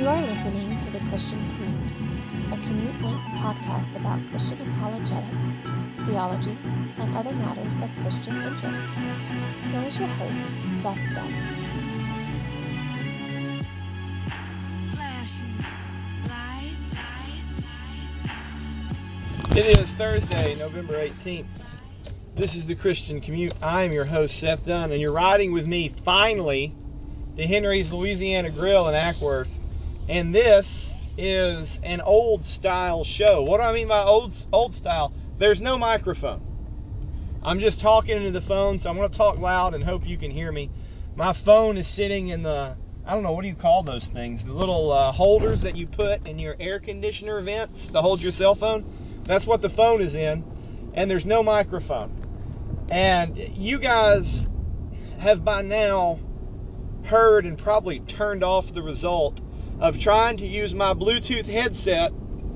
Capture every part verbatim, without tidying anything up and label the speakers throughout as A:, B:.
A: You are listening to The Christian Commute, a commute-length podcast about Christian apologetics, theology, and other matters of Christian interest. Here is your host, Seth Dunn.
B: It is Thursday, November eighteenth. This is The Christian Commute. I am your host, Seth Dunn, and you're riding with me, finally, to Henry's Louisiana Grill in Ackworth. And this is an old-style show. What do I mean by old, old style? There's no microphone. I'm just talking into the phone, so I'm going to talk loud and hope you can hear me. My phone is sitting in the, I don't know, what do you call those things? The little uh, holders that you put in your air conditioner vents to hold your cell phone. That's what the phone is in, and there's no microphone. And you guys have by now heard and probably turned off the result of trying to use my Bluetooth headset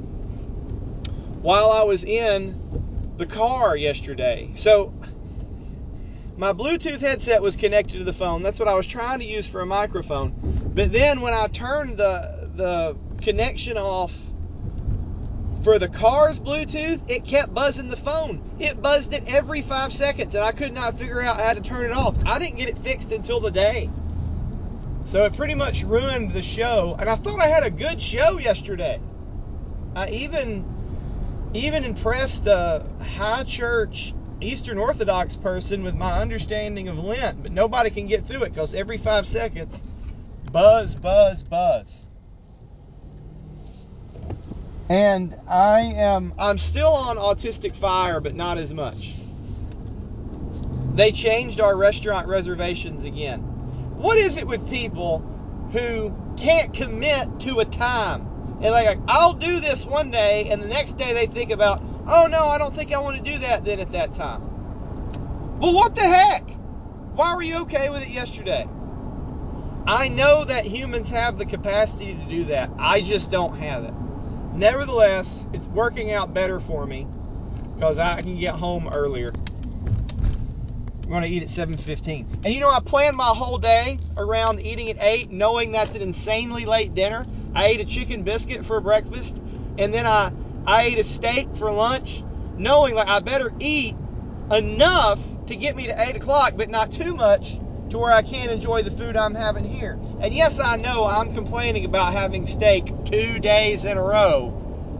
B: while I was in the car yesterday. So my Bluetooth headset was connected to the phone. That's what I was trying to use for a microphone. But then when I turned the the connection off for the car's Bluetooth, it kept buzzing the phone. It buzzed it every five seconds, and I could not figure out how to turn it off. I didn't get it fixed until today. So it pretty much ruined the show. And I thought I had a good show yesterday. I even, even impressed a high church Eastern Orthodox person with my understanding of Lent. But nobody can get through it because every five seconds, buzz, buzz, buzz. And I am, I'm still on Autistic Fire, but not as much. They changed our restaurant reservations again. What is it with people who can't commit to a time? And like, I'll do this one day, and the next day they think about, oh no, I don't think I want to do that then at that time. But what the heck? Why were you okay with it yesterday? I know that humans have the capacity to do that. I just don't have it. Nevertheless, it's working out better for me because I can get home earlier. I'm going to eat at seven fifteen. And you know, I planned my whole day around eating at eight, knowing that's an insanely late dinner. I ate a chicken biscuit for breakfast, and then I, I ate a steak for lunch, knowing like I better eat enough to get me to eight o'clock, but not too much to where I can't enjoy the food I'm having here. And yes, I know I'm complaining about having steak two days in a row.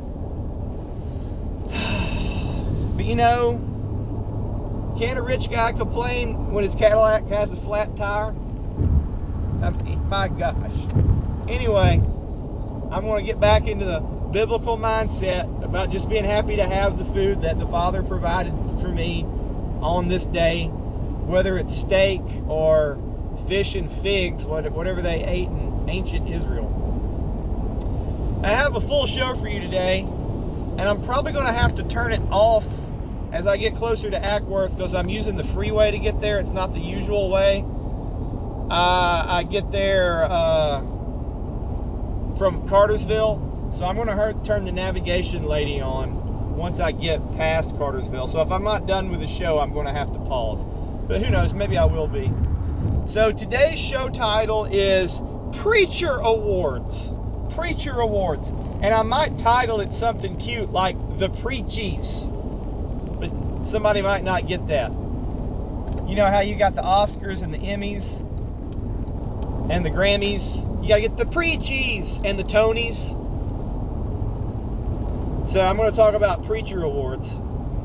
B: But you know, can't a rich guy complain when his Cadillac has a flat tire? I mean, my gosh. Anyway, I'm going to get back into the biblical mindset about just being happy to have the food that the Father provided for me on this day, whether it's steak or fish and figs, whatever they ate in ancient Israel. I have a full show for you today, and I'm probably going to have to turn it off as I get closer to Ackworth because I'm using the freeway to get there. It's not the usual way. Uh, I get there uh, from Cartersville, so I'm going to turn the navigation lady on once I get past Cartersville. So if I'm not done with the show, I'm going to have to pause. But who knows, maybe I will be. So today's show title is Preacher Awards. Preacher Awards. And I might title it something cute like The Preachies. But somebody might not get that. You know how you got the Oscars and the Emmys and the Grammys? You gotta get the Preachies and the Tonys. So I'm going to talk about Preacher Awards.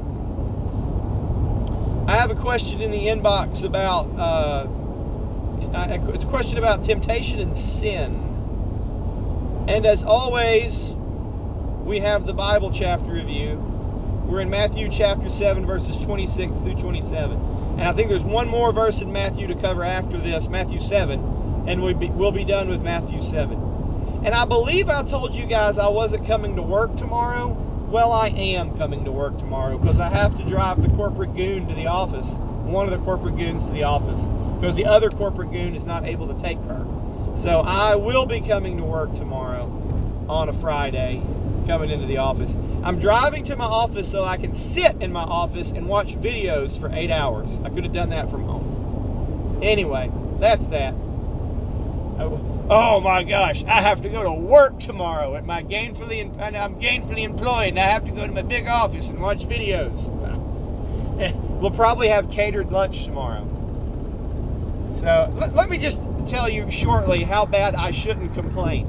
B: I have a question in the inbox about, uh, it's a question about temptation and sin. And as always, we have the Bible chapter review. We're in Matthew chapter seven, verses twenty-six through twenty-seven. And I think there's one more verse in Matthew to cover after this, Matthew seven, and we'll be, we'll be done with Matthew seven. And I believe I told you guys I wasn't coming to work tomorrow. Well, I am coming to work tomorrow because I have to drive the corporate goon to the office, one of the corporate goons to the office, because the other corporate goon is not able to take her. So I will be coming to work tomorrow on a Friday, coming into the office. I'm driving to my office so I can sit in my office and watch videos for eight hours. I could have done that from home. Anyway, that's that. oh my gosh, I have to go to work tomorrow at my gainfully, and I'm gainfully employed, and I have to go to my big office and watch videos. We'll probably have catered lunch tomorrow. So let, let me just tell you shortly how bad I shouldn't complain.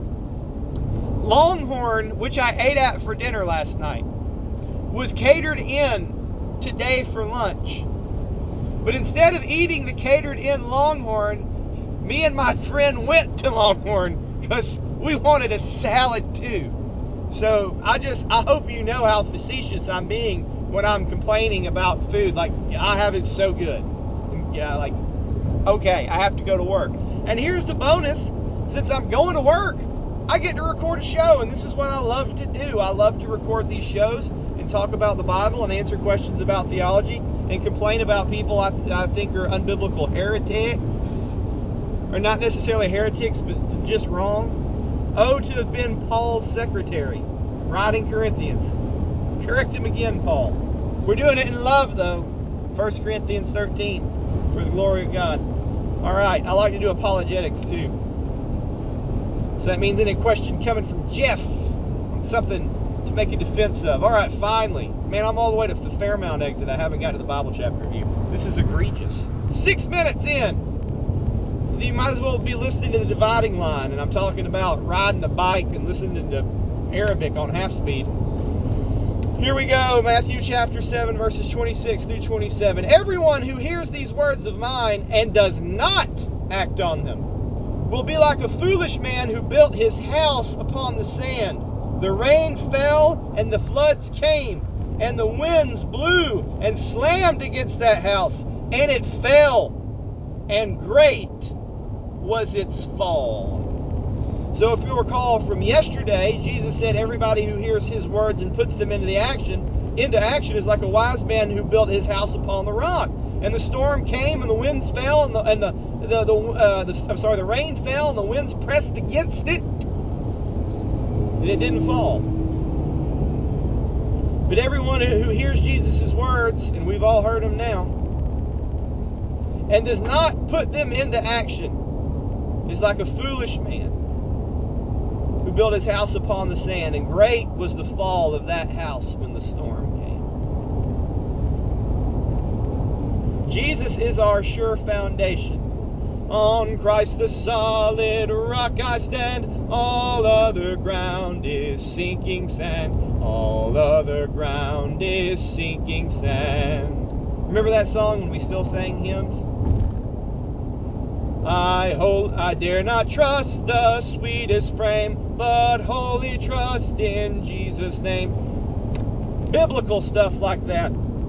B: Longhorn, which I ate at for dinner last night, was catered in today for lunch. But instead of eating the catered in Longhorn, me and my friend went to Longhorn because we wanted a salad too. So I just, I hope you know how facetious I'm being when I'm complaining about food. Like, I have it so good. Yeah, like, okay, I have to go to work. And here's the bonus. Since I'm going to work, I get to record a show, and this is what I love to do. I love to record these shows and talk about the Bible and answer questions about theology and complain about people I, th- I think are unbiblical heretics, or not necessarily heretics, but just wrong. Oh, to have been Paul's secretary, writing Corinthians. Correct him again, Paul. We're doing it in love, though. First Corinthians thirteen, for the glory of God. All right, I like to do apologetics, too. So that means any question coming from Jeff on something to make a defense of. All right, finally. Man, I'm all the way to the Fairmount exit. I haven't got to the Bible chapter review. This is egregious. Six minutes in. You might as well be listening to the dividing line. And I'm talking about riding a bike and listening to Arabic on half speed. Here we go. Matthew chapter seven, verses twenty-six through twenty-seven. Everyone who hears these words of mine and does not act on them will be like a foolish man who built his house upon the sand. The rain fell and the floods came, and the winds blew and slammed against that house, and it fell, and great was its fall. So if you recall from yesterday, Jesus said everybody who hears his words and puts them into the action, into action is like a wise man who built his house upon the rock. And the storm came, and the winds fell, and the and the the, the, uh, the I'm sorry, the rain fell, and the winds pressed against it, and it didn't fall. But everyone who hears Jesus' words, and we've all heard them now, and does not put them into action, is like a foolish man who built his house upon the sand, and great was the fall of that house when the storm came. Jesus is our sure foundation. On Christ the solid rock I stand, all other ground is sinking sand. All other ground is sinking sand. Remember that song when we still sang hymns? I hold, I dare not trust the sweetest frame, but wholly trust in Jesus' name. Biblical stuff like that.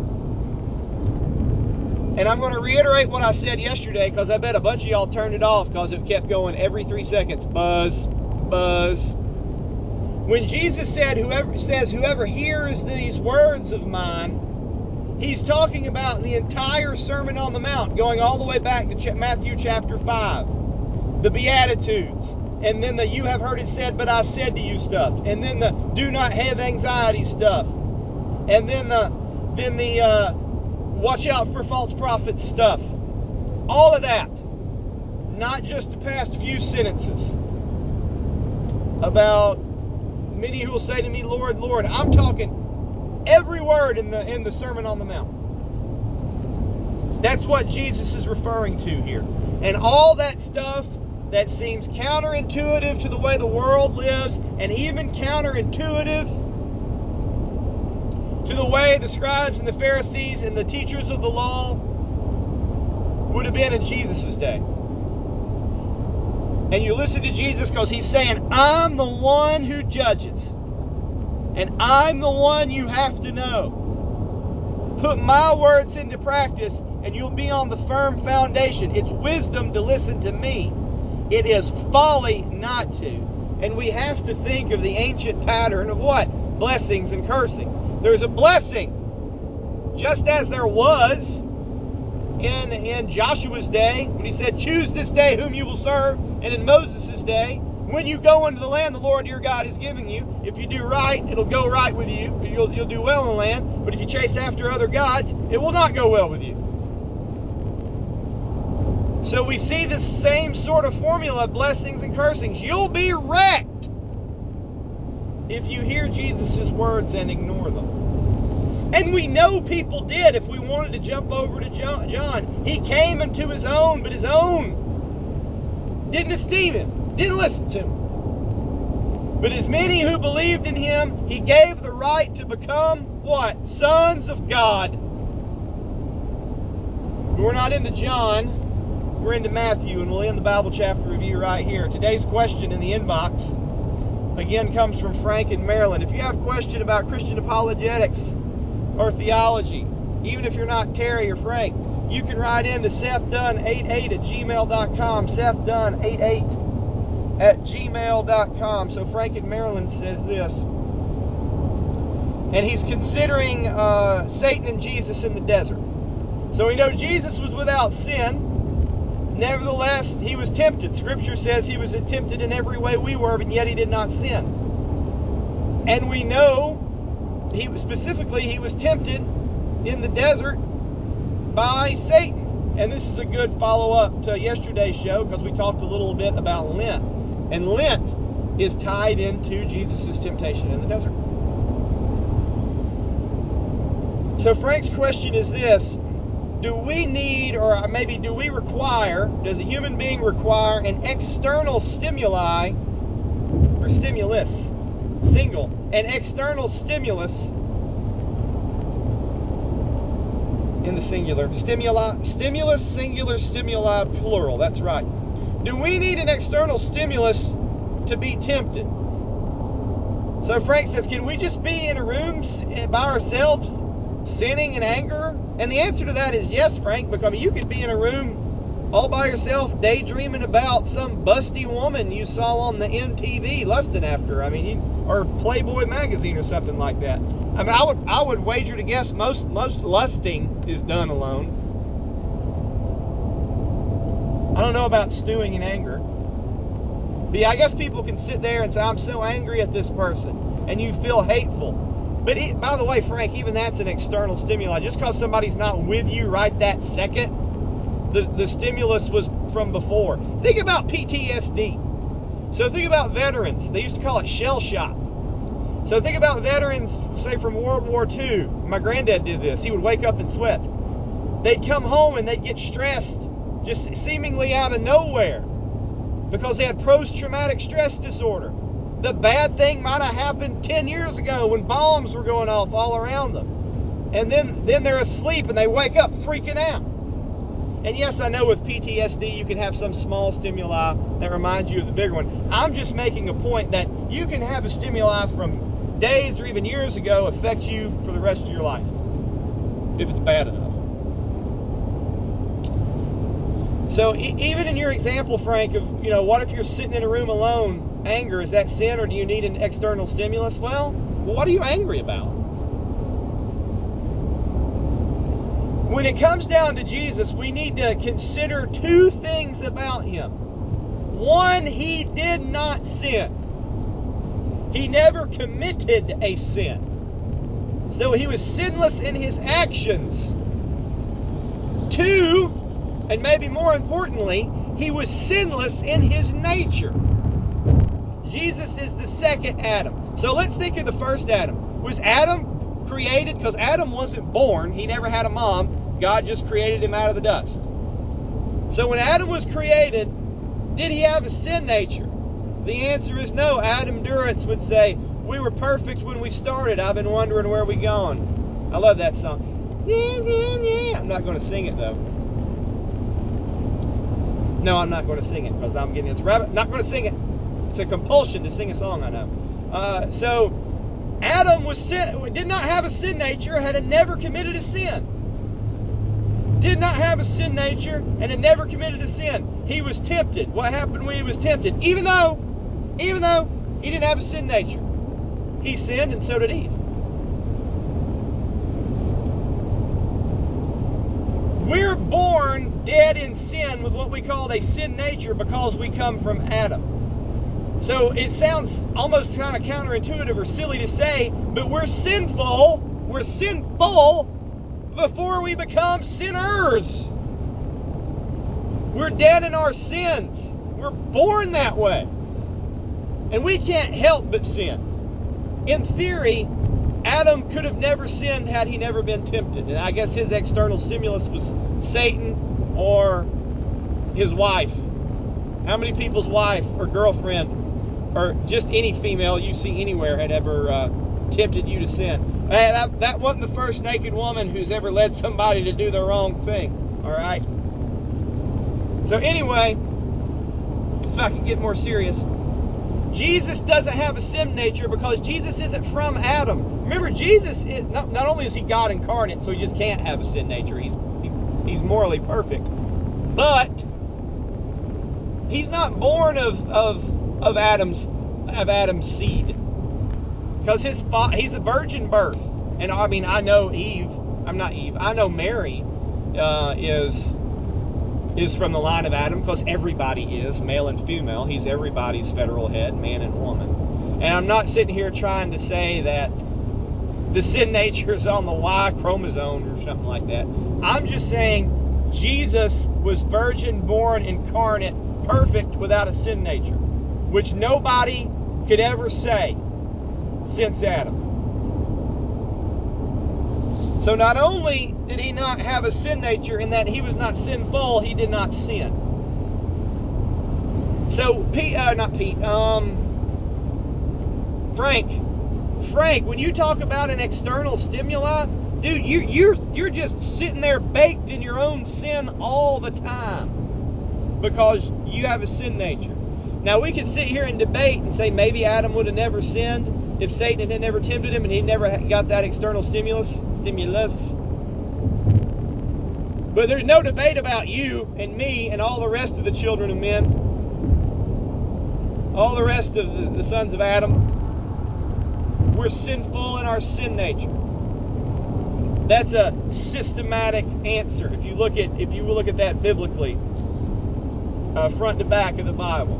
B: And I'm going to reiterate what I said yesterday, because I bet a bunch of y'all turned it off because it kept going every three seconds. Buzz, buzz. When Jesus said, "Whoever says whoever hears these words of mine," he's talking about the entire Sermon on the Mount, going all the way back to Matthew chapter five, the Beatitudes, and then the "you have heard it said, but I said to you" stuff, and then the "do not have anxiety" stuff, and then the then the uh, watch out for false prophets stuff. All of that, not just the past few sentences about many who will say to me, "Lord, Lord." I'm talking every word in the in the Sermon on the Mount. That's what Jesus is referring to here. And all that stuff that seems counterintuitive to the way the world lives, and even counterintuitive to the way the scribes and the Pharisees and the teachers of the law would have been in Jesus' day. And you listen to Jesus because he's saying, I'm the one who judges. And I'm the one you have to know. Put my words into practice and you'll be on the firm foundation. It's wisdom to listen to me. It is folly not to. And we have to think of the ancient pattern of what? Blessings and cursings. There's a blessing, just as there was in, in Joshua's day, when he said, choose this day whom you will serve, and in Moses' day, when you go into the land the Lord your God is giving you, if you do right, it'll go right with you. You'll, you'll do well in the land. But if you chase after other gods, it will not go well with you. So we see this same sort of formula, blessings and cursings. You'll be wrecked if you hear Jesus' words and ignore them. And we know people did. If we wanted to jump over to John, he came unto his own, but his own didn't esteem him, didn't listen to him. But as many who believed in him, he gave the right to become what? Sons of God. But we're not into John. We're into Matthew, and we'll end the Bible chapter review right here. Today's question in the inbox, again, comes from Frank in Maryland. If you have a question about Christian apologetics or theology, even if you're not Terry or Frank, you can write in to Seth Dunn eighty-eight at gmail dot com. Seth Dunn eighty-eight at gmail dot com. So Frank in Maryland says this, and he's considering uh, Satan and Jesus in the desert. So we know Jesus was without sin. Nevertheless, he was tempted. Scripture says he was tempted in every way we were, but yet he did not sin. And we know, he was, specifically, he was tempted in the desert by Satan. And this is a good follow-up to yesterday's show, because we talked a little bit about Lent. And Lent is tied into Jesus' temptation in the desert. So Frank's question is this: do we need, or maybe do we require, does a human being require an external stimuli, or stimulus, single, an external stimulus, in the singular, stimuli, stimulus, singular, stimuli, plural, that's right. Do we need an external stimulus to be tempted? So Frank says, can we just be in a room by ourselves, sinning in anger? And the answer to that is yes, Frank, because I mean, you could be in a room all by yourself daydreaming about some busty woman you saw on the M T V lusting after. I mean, you, or Playboy magazine or something like that. I mean, I would I would wager to guess most most lusting is done alone. I don't know about stewing in anger. But yeah, I guess people can sit there and say, I'm so angry at this person, and you feel hateful. But it, by the way, Frank, even that's an external stimuli. Just because somebody's not with you right that second, the, the stimulus was from before. Think about P T S D. So think about veterans. They used to call it shell shock. So think about veterans, say, from World War Two. My granddad did this. He would wake up in sweats. They'd come home and they'd get stressed, just seemingly out of nowhere, because they had post-traumatic stress disorder. The bad thing might have happened ten years ago when bombs were going off all around them. And then, then they're asleep and they wake up freaking out. And yes, I know with P T S D you can have some small stimuli that reminds you of the bigger one. I'm just making a point that you can have a stimuli from days or even years ago affect you for the rest of your life, if it's bad enough. So e- even in your example, Frank, of, you know, what if you're sitting in a room alone? Anger, is that sin, or do you need an external stimulus? Well, what are you angry about? When it comes down to Jesus, we need to consider two things about him. One, he did not sin. He never committed a sin. So he was sinless in his actions. Two, and maybe more importantly, he was sinless in his nature. Jesus is the second Adam. So let's think of the first Adam. Was Adam created? Because Adam wasn't born. He never had a mom. God just created him out of the dust. So when Adam was created, did he have a sin nature? The answer is no. Adam Duritz would say, we were perfect when we started. I've been wondering where we gone. I love that song. Yeah, yeah, yeah. I'm not going to sing it, though. No, I'm not going to sing it because I'm getting, it's rabbit. Not going to sing it. It's a compulsion to sing a song, I know. Uh, so, Adam was sin, did not have a sin nature, had never committed a sin. Did not have a sin nature and had never committed a sin. He was tempted. What happened when he was tempted? Even though, even though he didn't have a sin nature, he sinned, and so did Eve. We're born dead in sin with what we call a sin nature because we come from Adam. So it sounds almost kind of counterintuitive or silly to say, but we're sinful, we're sinful before we become sinners. We're dead in our sins. We're born that way. And we can't help but sin. In theory, Adam could have never sinned had he never been tempted. And I guess his external stimulus was Satan or his wife. How many people's wife or girlfriend or just any female you see anywhere had ever uh, tempted you to sin? Hey, that, that wasn't the first naked woman who's ever led somebody to do the wrong thing. All right? So anyway, if I can get more serious, Jesus doesn't have a sin nature because Jesus isn't from Adam. Remember, Jesus, is, not, not only is he God incarnate, so he just can't have a sin nature. He's, he's, he's morally perfect. But he's not born of, of, of, Adam's, of Adam's seed. Because his fa- he's a virgin birth. And I mean, I know Eve, I'm not Eve, I know Mary uh, is... is from the line of Adam, because everybody is, male and female. He's everybody's federal head, man and woman. And I'm not sitting here trying to say that the sin nature is on the Y chromosome or something like that. I'm just saying Jesus was virgin born incarnate, perfect, without a sin nature, which nobody could ever say since Adam. So not only did he not have a sin nature in that he was not sinful, he did not sin. So, Pete, uh, not Pete, um, Frank, Frank, when you talk about an external stimuli, dude, you, you're you're just sitting there baked in your own sin all the time because you have a sin nature. Now, we could sit here and debate and say maybe Adam would have never sinned if Satan had never tempted him and he never got that external stimulus, stimulus. But there's no debate about you and me and all the rest of the children of men, all the rest of the, the sons of Adam. We're sinful in our sin nature. That's a systematic answer. If you look at if you look at that biblically, uh, front to back of the Bible,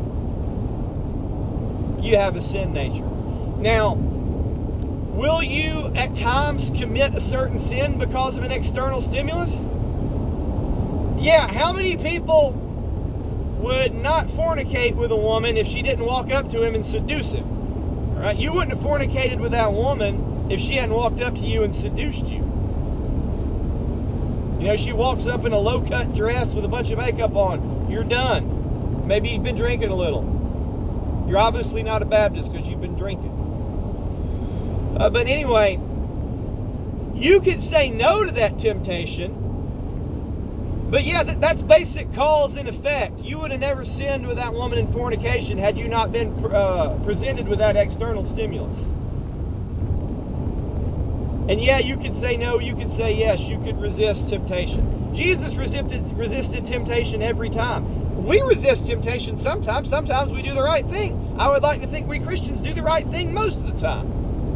B: you have a sin nature. Now, will you at times commit a certain sin because of an external stimulus? Yeah, how many people would not fornicate with a woman if she didn't walk up to him and seduce him? All right? You wouldn't have fornicated with that woman if she hadn't walked up to you and seduced you. You know, she walks up in a low-cut dress with a bunch of makeup on. You're done. Maybe you've been drinking a little. You're obviously not a Baptist because you've been drinking. Uh, but anyway, you could say no to that temptation. But yeah, th- that's basic cause and effect. You would have never sinned with that woman in fornication had you not been uh, presented with that external stimulus. And yeah, you could say no, you could say yes, you could resist temptation. Jesus resisted, resisted temptation every time. We resist temptation sometimes. Sometimes we do the right thing. I would like to think we Christians do the right thing most of the time.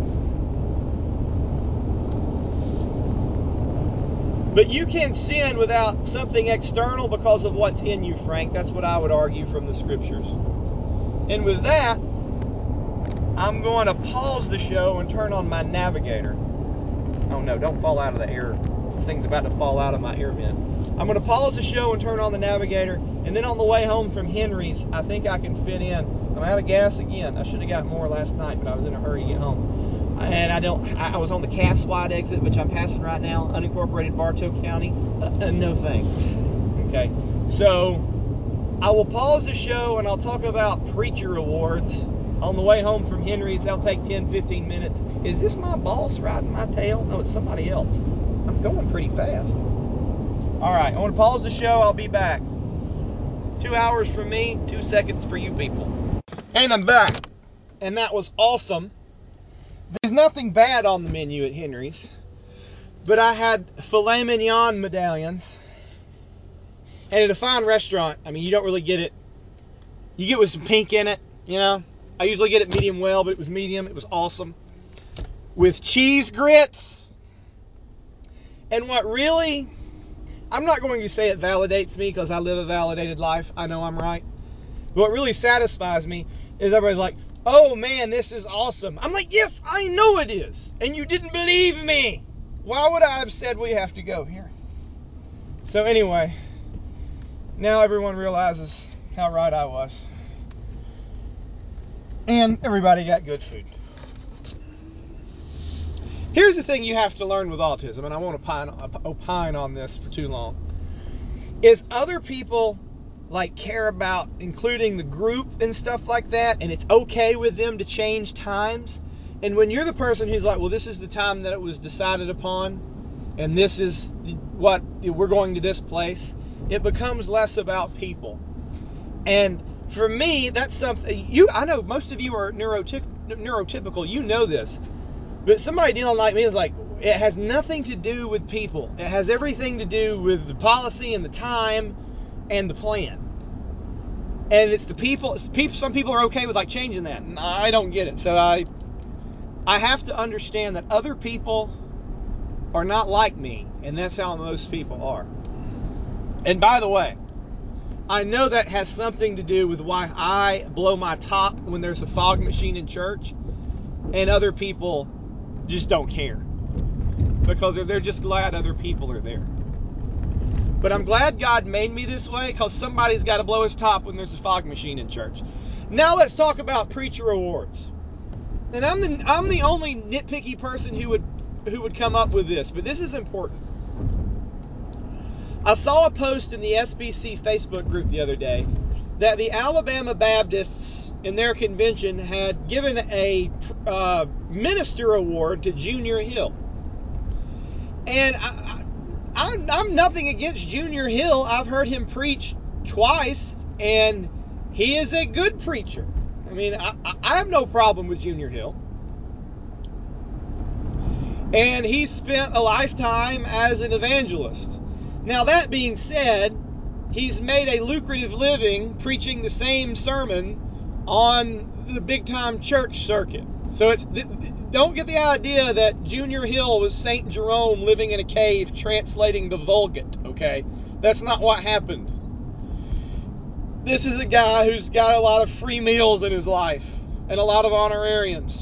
B: But you can sin without something external because of what's in you, Frank. That's what I would argue from the scriptures. And with that, I'm going to pause the show and turn on my navigator. Oh no, don't fall out of the air. The thing's about to fall out of my air vent. I'm going to pause the show and turn on the navigator. And then on the way home from Henry's, I think I can fit in. I'm out of gas again. I should have got more last night, but I was in a hurry to get home. And I don't. I was on the Cass Wide exit, which I'm passing right now, unincorporated Bartow County. Uh, no thanks. Okay, so I will pause the show and I'll talk about preacher awards on the way home from Henry's. That'll take ten, fifteen minutes. Is this my boss riding my tail? No, it's somebody else. I'm going pretty fast. All right, I want to pause the show. I'll be back. Two hours for me, two seconds for you people. And I'm back. And that was awesome. There's nothing bad on the menu at Henry's, but I had filet mignon medallions, and at a fine restaurant, I mean, you don't really get it. You get with some pink in it, you know. I usually get it medium well, but it was medium. It was awesome. With cheese grits. And what really, I'm not going to say it validates me because I live a validated life. I know I'm right. But what really satisfies me is everybody's like, oh man, this is awesome. I'm like, yes, I know it is. And you didn't believe me. Why would I have said we have to go here? So anyway, Now everyone realizes how right I was. And everybody got good food. Here's the thing you have to learn with autism, and I won't opine, opine on this for too long, is other people like care about including the group and stuff like that, and it's okay with them to change times. And when you're the person who's like, well, this is the time that it was decided upon, and this is what we're going to this place, it becomes less about people. And for me, that's something you I know most of you are neuroty- neurotypical, you know this. But somebody dealing like me is like, it has nothing to do with people. It has everything to do with the policy and the time and the plan. And it's the people, it's the people some people are okay with like changing that. And I don't get it. So I I have to understand that other people are not like me, and that's how most people are. And by the way, I know that has something to do with why I blow my top when there's a fog machine in church, and other people just don't care, because they're just glad other people are there. But I'm glad God made me this way, because somebody's got to blow his top when there's a fog machine in church. Now let's talk about preacher awards. And I'm the I'm the only nitpicky person who would who would come up with this, but this is important. I saw a post in the S B C Facebook group the other day that the Alabama Baptists in their convention had given a uh, minister award to Junior Hill. And I, I, I'm nothing against Junior Hill. I've heard him preach twice, and he is a good preacher. I mean, I, I have no problem with Junior Hill. And he spent a lifetime as an evangelist. Now, that being said, he's made a lucrative living preaching the same sermon on the big-time church circuit. So it's don't get the idea that Junior Hill was Saint Jerome living in a cave translating the Vulgate, okay? That's not what happened. This is a guy who's got a lot of free meals in his life and a lot of honorariums.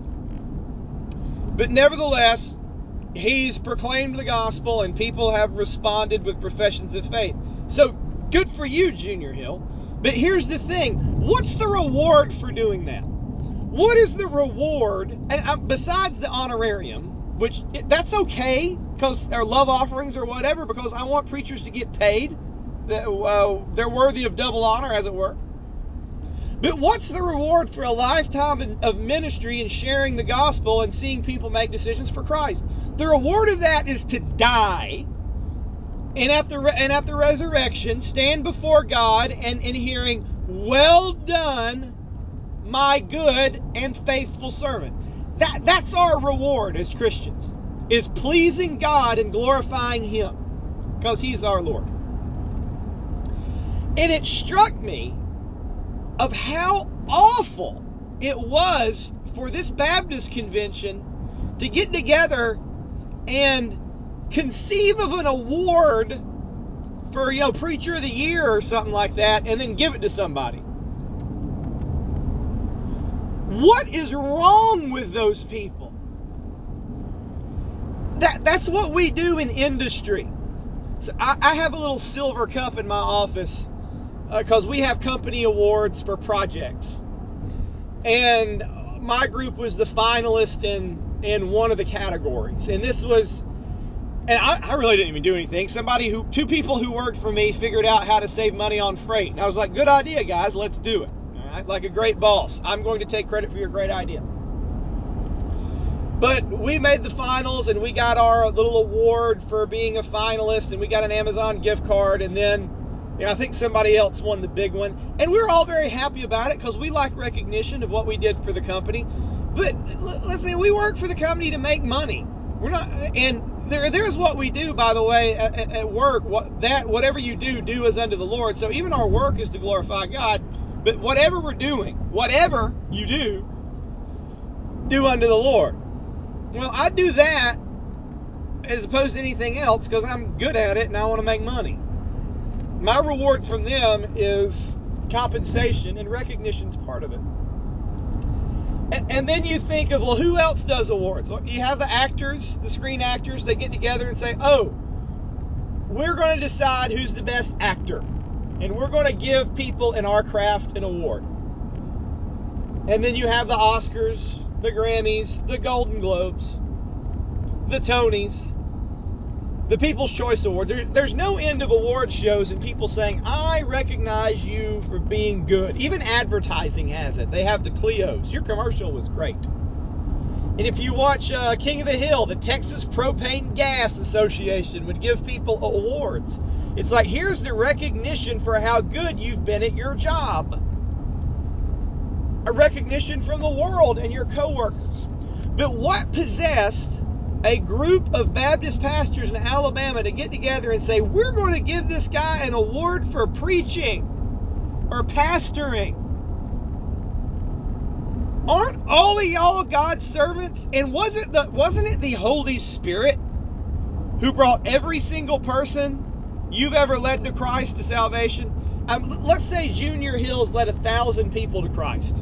B: But nevertheless, he's proclaimed the gospel, and people have responded with professions of faith. So, good for you, Junior Hill. But here's the thing. What's the reward for doing that? What is the reward, and besides the honorarium, which that's okay, because they're love offerings or whatever, because I want preachers to get paid. Uh, they're worthy of double honor, as it were. But what's the reward for a lifetime of ministry and sharing the gospel and seeing people make decisions for Christ? The reward of that is to die, and at the and at the resurrection stand before God and, and hearing, "Well done, my good and faithful servant." That that's our reward as Christians, is pleasing God and glorifying Him, because He's our Lord. And it struck me of how awful it was for this Baptist convention to get together and conceive of an award for, you know, Preacher of the Year or something like that, and then give it to somebody. What is wrong with those people? That that's what we do in industry. So I, I have a little silver cup in my office because uh, we have company awards for projects, and my group was the finalist in in one of the categories, and this was. And I, I really didn't even do anything. Somebody who, two people who worked for me figured out how to save money on freight. And I was like, good idea, guys, let's do it. All right? Like a great boss. I'm going to take credit for your great idea. But we made the finals, and we got our little award for being a finalist, and we got an Amazon gift card, and then, you know, I think somebody else won the big one. And we were all very happy about it because we like recognition of what we did for the company. But listen, we work for the company to make money. We're not, and There, there's what we do, by the way, at, at work. What that, whatever you do, do as unto the Lord. So even our work is to glorify God. But whatever we're doing, whatever you do, do unto the Lord. Well, I do that as opposed to anything else because I'm good at it and I want to make money. My reward from them is compensation, and recognition's part of it. And, and then you think of, well, who else does awards? Well, you have the actors, the screen actors, they get together and say, oh, we're going to decide who's the best actor. and we're going to give people in our craft an award. And then you have the Oscars, the Grammys, the Golden Globes, the Tonys, the People's Choice Awards. There, there's no end of award shows and people saying, I recognize you for being good. Even advertising has it. They have the Clios. Your commercial was great. And if you watch uh, King of the Hill, the Texas Propane Gas Association would give people awards. It's like, here's the recognition for how good you've been at your job. A recognition from the world and your coworkers. But what possessed a group of Baptist pastors in Alabama to get together and say, we're going to give this guy an award for preaching or pastoring? Aren't all of y'all God's servants? And wasn't the wasn't it the Holy Spirit who brought every single person you've ever led to Christ to salvation? Um, let's say Junior Hills led a thousand people to Christ.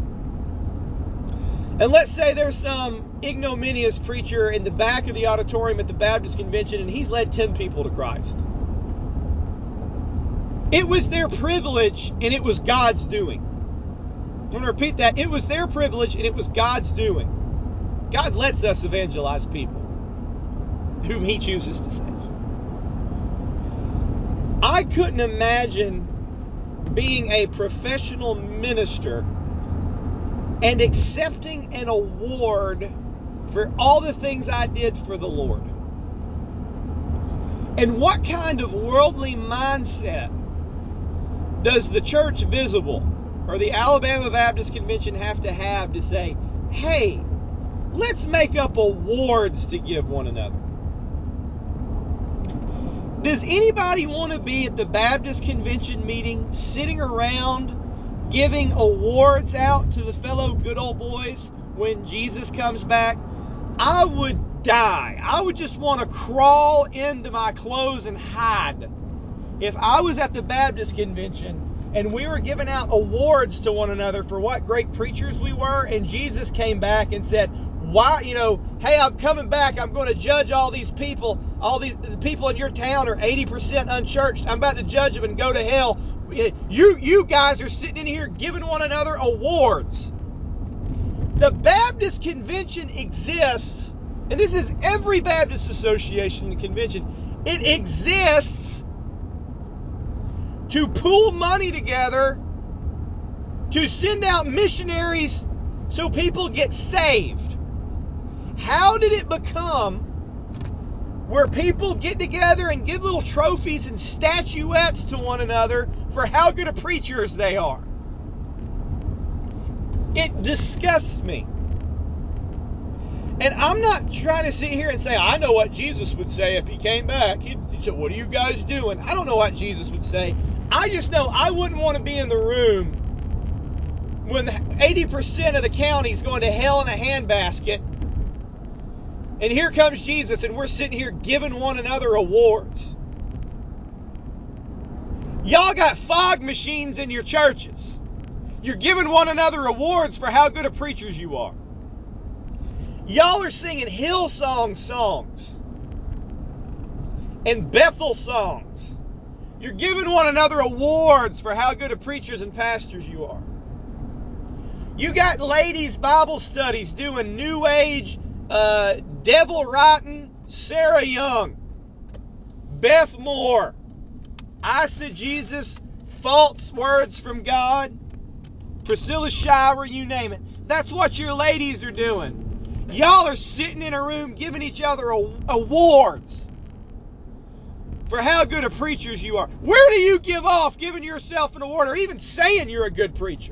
B: And let's say there's some ignominious preacher in the back of the auditorium at the Baptist convention and he's led ten people to Christ. It was their privilege and it was God's doing. I'm going to repeat that. It was their privilege and it was God's doing. God lets us evangelize people whom he chooses to save. I couldn't imagine being a professional minister and accepting an award for all the things I did for the Lord. And what kind of worldly mindset does the Church Visible or the Alabama Baptist Convention have to have to say, hey, let's make up awards to give one another? Does anybody want to be at the Baptist Convention meeting sitting around giving awards out to the fellow good old boys when Jesus comes back? I would die. I would just want to crawl into my clothes and hide if I was at the Baptist Convention and we were giving out awards to one another for what great preachers we were, and Jesus came back and said, why, you know, hey, I'm coming back. I'm going to judge all these people. All the, the people in your town are eighty percent unchurched. I'm about to judge them and go to hell. You, you guys are sitting in here giving one another awards. The Baptist Convention exists, and this is every Baptist association and convention. It exists to pool money together to send out missionaries so people get saved. How did it become where people get together and give little trophies and statuettes to one another for how good of preachers they are? It disgusts me. And I'm not trying to sit here and say, I know what Jesus would say if he came back. He'd say, what are you guys doing? I don't know what Jesus would say. I just know I wouldn't want to be in the room when eighty percent of the county's going to hell in a handbasket. And here comes Jesus, and we're sitting here giving one another awards. Y'all got fog machines in your churches. You're giving one another awards for how good of preachers you are. Y'all are singing Hillsong songs and Bethel songs. You're giving one another awards for how good of preachers and pastors you are. You got ladies' Bible studies doing New Age, uh, Devil Rotten, Sarah Young, Beth Moore, Eisegesis, False Words from God, Priscilla Shirer, you name it. That's what your ladies are doing. Y'all are sitting in a room giving each other awards for how good of preachers you are. Where do you give off giving yourself an award or even saying you're a good preacher?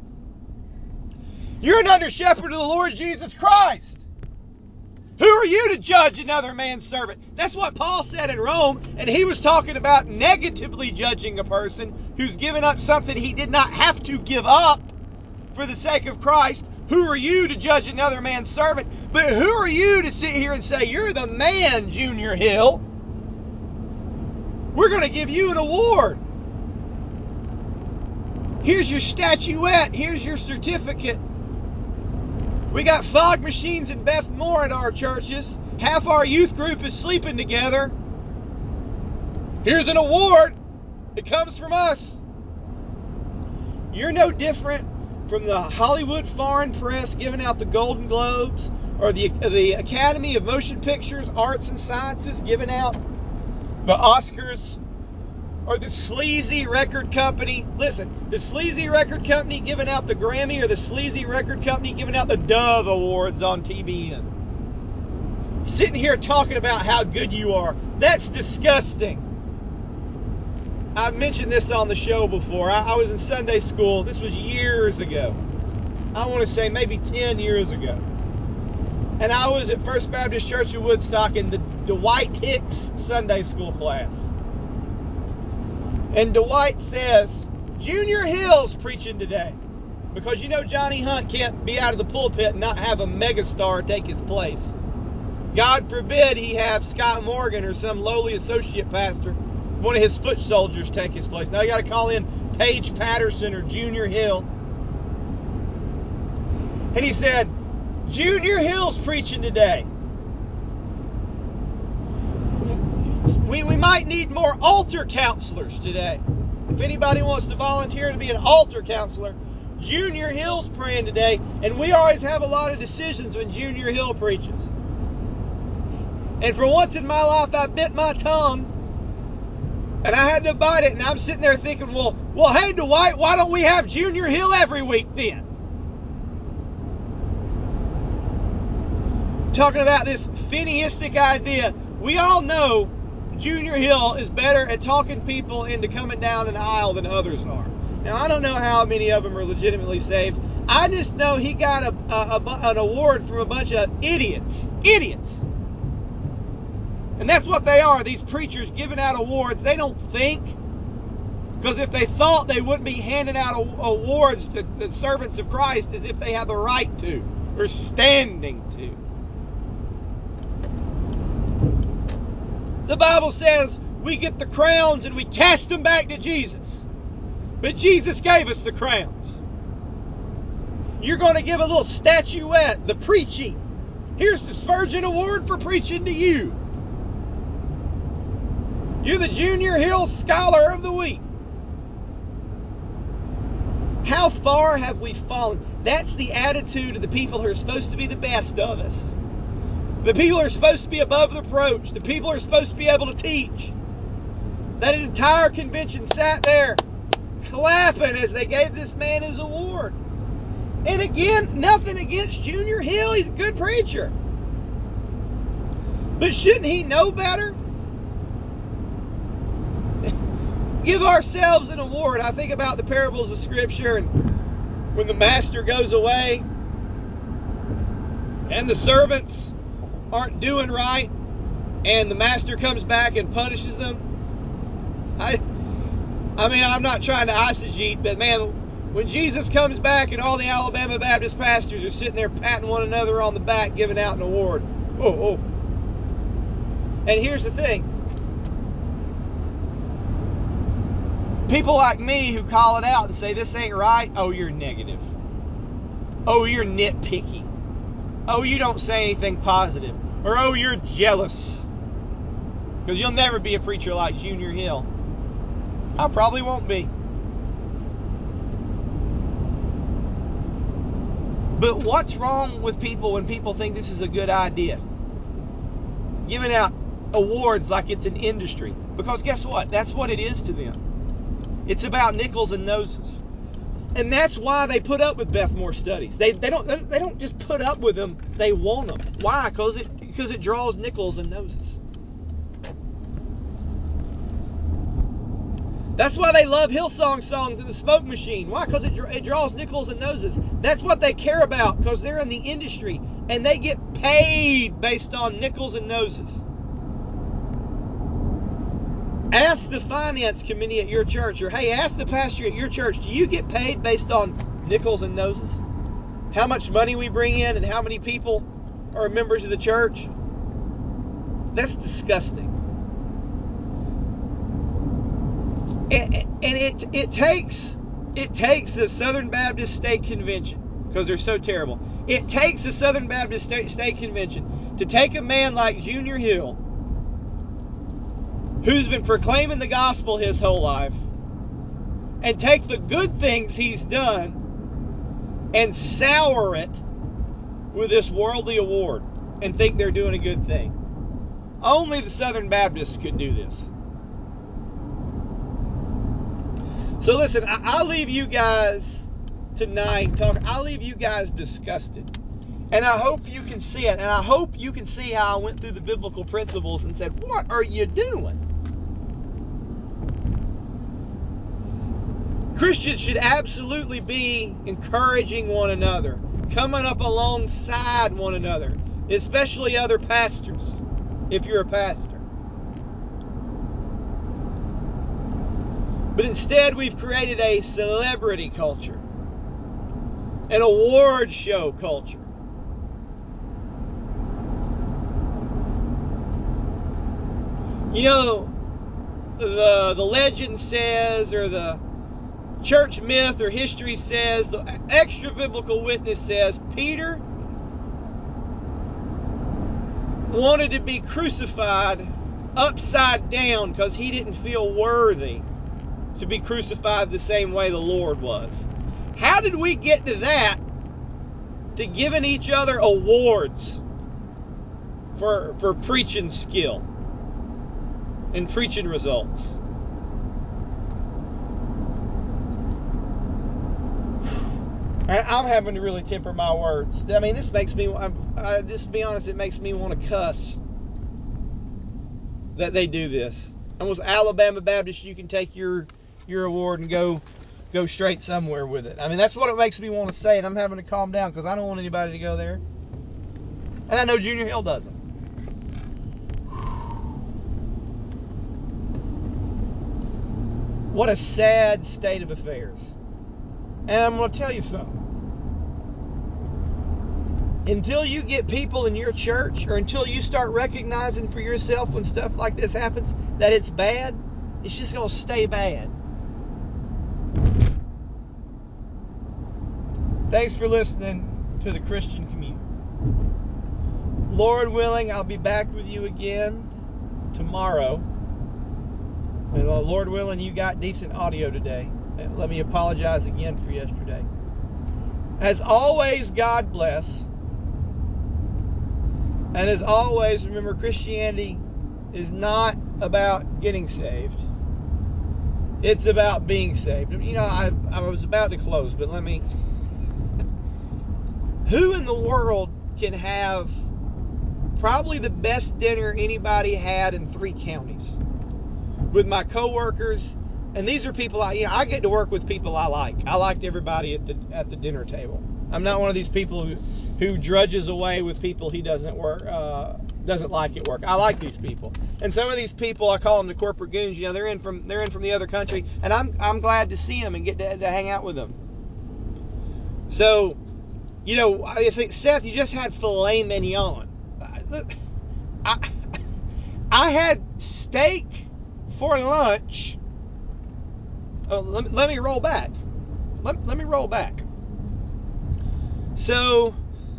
B: You're an under shepherd of the Lord Jesus Christ. Who are you to judge another man's servant? That's what Paul said in Rome, and he was talking about negatively judging a person who's given up something he did not have to give up for the sake of Christ. Who are you to judge another man's servant? But who are you to sit here and say, you're the man, Junior Hill? We're going to give you an award. Here's your statuette. Here's your certificate. We got fog machines in Beth Moore at our churches. Half our youth group is sleeping together. Here's an award. It comes from us. You're no different from the Hollywood Foreign Press giving out the Golden Globes, or the, the Academy of Motion Pictures, Arts and Sciences giving out the Oscars, or the sleazy record company. Listen, the sleazy record company giving out the Grammy, or the sleazy record company giving out the Dove Awards on T B N. Sitting here talking about how good you are. That's disgusting. I've mentioned this on the show before. I, I was in Sunday school. This was years ago. I want to say maybe ten years ago. And I was at First Baptist Church of Woodstock in the Dwight Hicks Sunday school class. And Dwight says, Junior Hill's preaching today. Because you know Johnny Hunt can't be out of the pulpit and not have a megastar take his place. God forbid he have Scott Morgan or some lowly associate pastor, one of his foot soldiers, take his place. Now you got to call in Paige Patterson or Junior Hill. And he said, Junior Hill's preaching today. We, we might need more altar counselors today. If anybody wants to volunteer to be an altar counselor, Junior Hill's praying today. And we always have a lot of decisions when Junior Hill preaches. And for once in my life, I bit my tongue. And I had to bite it. And I'm sitting there thinking, well, well, hey, Dwight, why don't we have Junior Hill every week then? Talking about this Finneyistic idea. We all know Junior Hill is better at talking people into coming down an aisle than others are. Now, I don't know how many of them are legitimately saved. I just know he got a, a, a, an award from a bunch of idiots. Idiots. And that's what they are, these preachers giving out awards. They don't think. Because if they thought, they wouldn't be handing out awards to the servants of Christ as if they had the right to, or standing to. The Bible says we get the crowns and we cast them back to Jesus. But Jesus gave us the crowns. You're going to give a little statuette, the preaching. Here's the Spurgeon Award for preaching to you. You're the Junior Hill Scholar of the Week. How far have we fallen? That's the attitude of the people who are supposed to be the best of us. The people are supposed to be above reproach. The people are supposed to be able to teach. That entire convention sat there clapping as they gave this man his award. And again, nothing against Junior Hill. He's a good preacher. But shouldn't he know better? Give ourselves an award. I think about the parables of Scripture, and when the master goes away and the servants aren't doing right and the master comes back and punishes them. I I mean, I'm not trying to eisegete, but man, when Jesus comes back and all the Alabama Baptist pastors are sitting there patting one another on the back, giving out an award. Oh, oh. And here's the thing. People like me who call it out and say this ain't right, oh, you're negative. Oh, you're nitpicky. Oh, you don't say anything positive. Or, oh, you're jealous. Because you'll never be a preacher like Junior Hill. I probably won't be. But what's wrong with people when people think this is a good idea? Giving out awards like it's an industry. Because guess what? That's what it is to them. It's about nickels and noses. And that's why they put up with Beth Moore studies. They they don't they don't just put up with them. They want them. Why? Because it because it draws nickels and noses. That's why they love Hillsong songs and the Smoke Machine. Why? Because it it draws nickels and noses. That's what they care about because they're in the industry and they get paid based on nickels and noses. Ask the finance committee at your church, or hey, ask the pastor at your church, do you get paid based on nickels and noses? How much money we bring in and how many people are members of the church? That's disgusting. And, and it it takes it takes the Southern Baptist State Convention, because they're so terrible. It takes the Southern Baptist State, State Convention to take a man like Junior Hill, who's been proclaiming the gospel his whole life, and take the good things he's done and sour it with this worldly award and think they're doing a good thing. Only the Southern Baptists could do this. So listen, I- I'll leave you guys tonight talking. I'll leave you guys disgusted. And I hope you can see it. And I hope you can see how I went through the biblical principles and said, what are you doing? Christians should absolutely be encouraging one another, coming up alongside one another, especially other pastors, if you're a pastor. But instead, we've created a celebrity culture, an award show culture. You know, the the legend says, or the church myth or history says, the extra biblical witness says, Peter wanted to be crucified upside down because he didn't feel worthy to be crucified the same way the Lord was. How did we get to that, to giving each other awards for, for preaching skill and preaching results? I'm having to really temper my words. I mean, this makes me, I'm, I, just to be honest, it makes me want to cuss that they do this. And was Alabama Baptist, you can take your your award and go go straight somewhere with it. I mean, that's what it makes me want to say, and I'm having to calm down because I don't want anybody to go there. And I know Junior Hill doesn't. What a sad state of affairs. And I'm going to tell you something. Until you get people in your church, or until you start recognizing for yourself when stuff like this happens that it's bad, it's just going to stay bad. Thanks for listening to the Christian Community. Lord willing, I'll be back with you again tomorrow. And uh, Lord willing, you got decent audio today. And let me apologize again for yesterday. As always, God bless. And as always, remember, Christianity is not about getting saved. It's about being saved. You know, I, I was about to close, but let me... Who in the world can have probably the best dinner anybody had in three counties? With my coworkers, and these are people I, you know, I get to work with people I like. I liked everybody at the at the dinner table. I'm not one of these people who, who drudges away with people he doesn't work uh, doesn't like at work. I like these people, and some of these people, I call them the corporate goons. You know, they're in from they're in from the other country, and I'm I'm glad to see them and get to, to hang out with them. So, you know, I say, Seth, you just had filet mignon. I, I had steak for lunch. Oh, let, me, let me roll back. Let, let me roll back. So,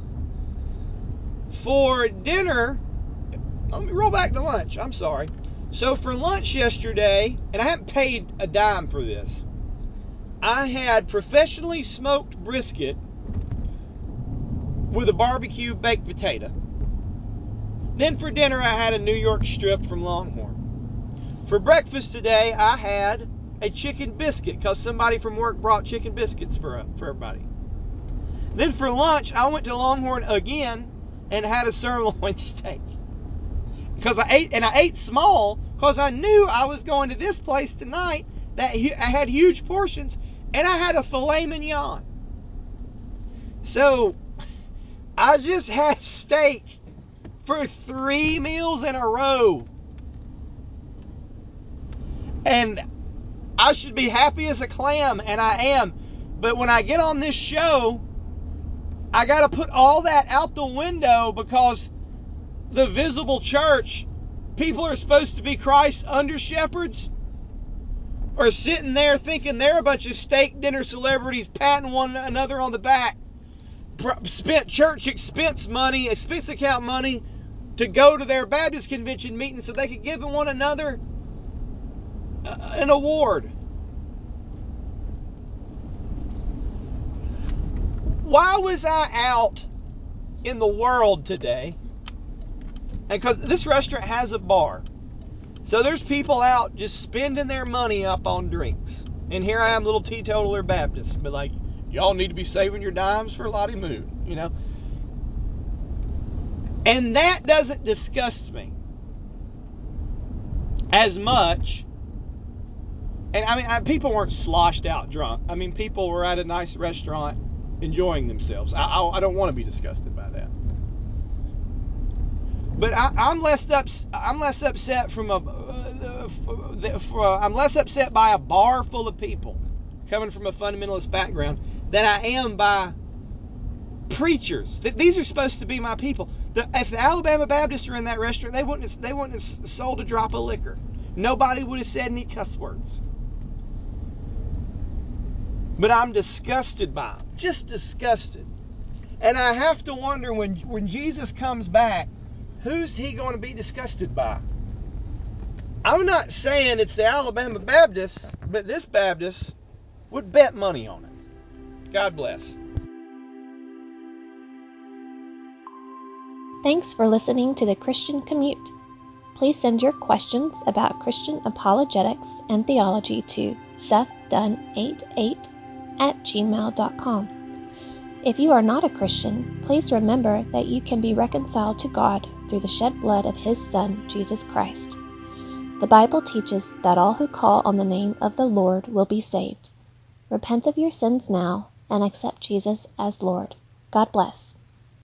B: for dinner, let me roll back to lunch. I'm sorry. So, for lunch yesterday, and I haven't paid a dime for this, I had professionally smoked brisket with a barbecue baked potato. Then for dinner, I had a New York strip from Longhorn. For breakfast today, I had a chicken biscuit because somebody from work brought chicken biscuits for, for everybody. Then for lunch, I went to Longhorn again and had a sirloin steak. Because I ate, and I ate small because I knew I was going to this place tonight that I had huge portions, and I had a filet mignon. So, I just had steak for three meals in a row. And I should be happy as a clam, and I am. But when I get on this show, I got to put all that out the window because the visible church, people are supposed to be Christ's under shepherds, are sitting there thinking they're a bunch of steak dinner celebrities patting one another on the back, spent church expense money, expense account money to go to their Baptist convention meeting so they could give one another an award. why was I out in the world today? And because this restaurant has a bar. So there's people out just spending their money up on drinks. And here I am, little teetotaler Baptist, but like, y'all need to be saving your dimes for Lottie Moon, you know? And that doesn't disgust me as much. And I mean, I, people weren't sloshed out drunk. I mean, people were at a nice restaurant enjoying themselves. I, I, I don't want to be disgusted by that. But I, I'm less ups, I'm less upset from a. Uh, for, for, uh, I'm less upset by a bar full of people coming from a fundamentalist background than I am by preachers. These are supposed to be my people. The, if the Alabama Baptists were in that restaurant, they wouldn't have, they wouldn't have sold a drop of liquor. Nobody would have said any cuss words. But I'm disgusted by them. Just disgusted. And I have to wonder when, when Jesus comes back, who's he going to be disgusted by? I'm not saying it's the Alabama Baptists, but this Baptist would bet money on it. God bless.
A: Thanks for listening to the Christian Commute. Please send your questions about Christian apologetics and theology to seth dunn eighty-eight at gmail dot com. If you are not a Christian, please remember that you can be reconciled to God through the shed blood of His Son, Jesus Christ. The Bible teaches that all who call on the name of the Lord will be saved. Repent of your sins now and accept Jesus as Lord. God bless.